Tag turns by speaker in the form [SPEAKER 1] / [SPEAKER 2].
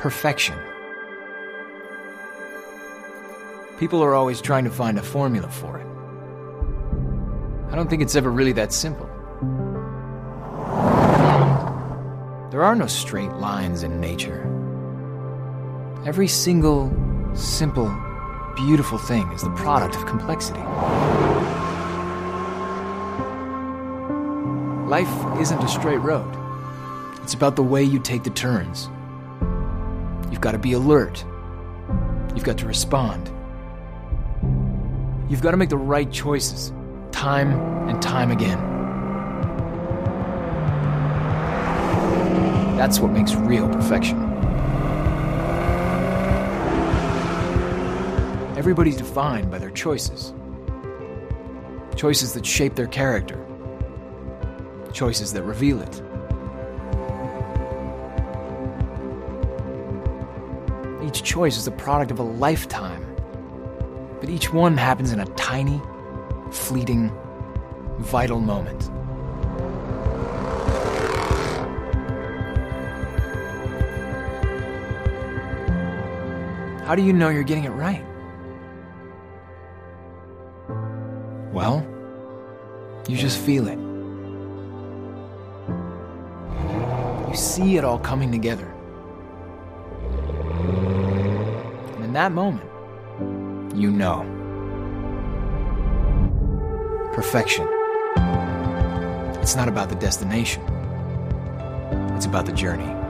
[SPEAKER 1] perfection. People are always trying to find a formula for it. I don't think it's ever really that simple. There are no straight lines in nature. Every single, simple, beautiful thing is the product of complexity. Life isn't a straight road. It's about the way you take the turns. You've got to be alert. You've got to respond. You've got to make the right choices, time and time again. That's what makes real perfection. Everybody's defined by their choices. Choices that shape their character. Choices that reveal it. Each choice is the product of a lifetime, but each one happens in a tiny, fleeting, vital moment. How do you know you're getting it right? Well, you just feel it. You see it all coming together. And in that moment, you know. Perfection. It's not about the destination. It's about the journey.